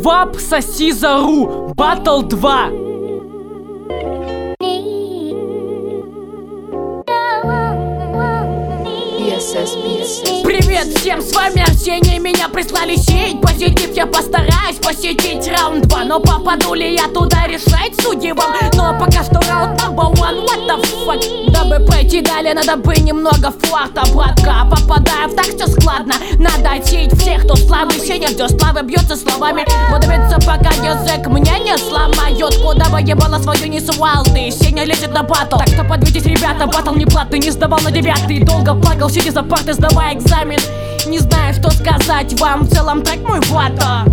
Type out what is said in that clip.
Вап, соси зару, Батл 2. Привет всем, с вами Арсений, меня прислали сеть позитив, я постараюсь посетить раунд 2. Но попаду ли я туда, решать судьи вам. Но пока что раунд number one, what the fuck. Дабы пройти далее, надо бы немного фарта, братка. Попадаю в так все складно, надо отсеять всех, кто слабый. Сеня ждет славы, бьется словами. Буду биться, пока язык меня не сломает. Куда бы ебало свою не свал ты, Сеня лезет на батл. Так что подведитесь, ребята, батл не платный. Не сдавал на 9-й, долго плакал, сидя за партой, сдавая экзамен. Не знаю, что сказать вам, в целом так мой вата.